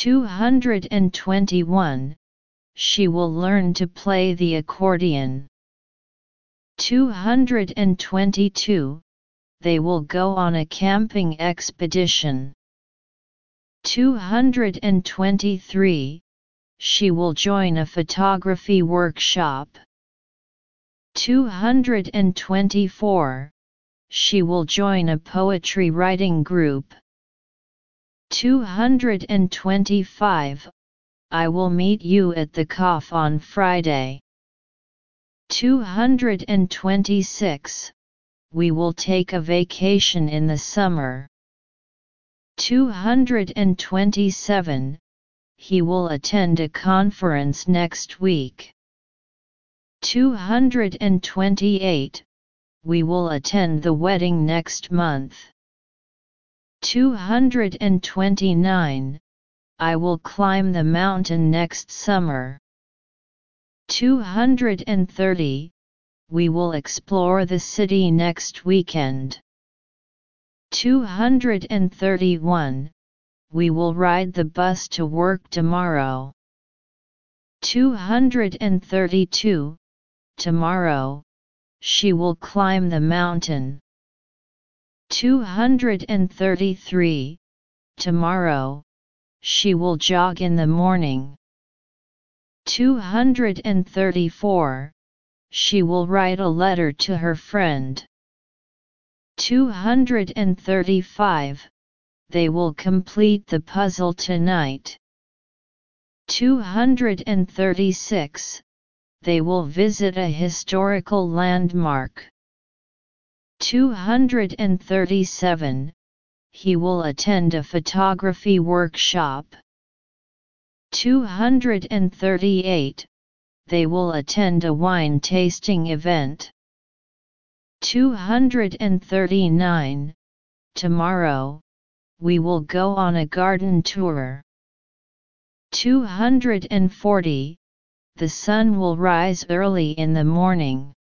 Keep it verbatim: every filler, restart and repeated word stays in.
two hundred twenty-one. She will learn to play the accordion. two hundred twenty-two. They will go on a camping expedition. two hundred twenty-three. She will join a photography workshop. two hundred twenty-four. She will join a poetry writing group. two hundred twenty-five. I will meet you at the cough on Friday. two hundred twenty-six. We will take a vacation in the summer. two hundred twenty-seven. He will attend a conference next week. two hundred twenty-eight. We will attend the wedding next month. two hundred twenty-nine. I will climb the mountain next summer. two hundred thirty. We will explore the city next weekend. two hundred thirty-one. We will ride the bus to work tomorrow. two hundred thirty-two. Tomorrow, she will climb the mountain. two hundred thirty-three. Tomorrow, she will jog in the morning. two hundred thirty-four. She will write a letter to her friend. two hundred thirty-five. They will complete the puzzle tonight. two hundred thirty-six. They will visit a historical landmark. two hundred thirty-seven. He will attend a photography workshop. two hundred thirty-eight. They will attend a wine tasting event. two hundred thirty-nine. Tomorrow, we will go on a garden tour. two hundred forty. The sun will rise early in the morning.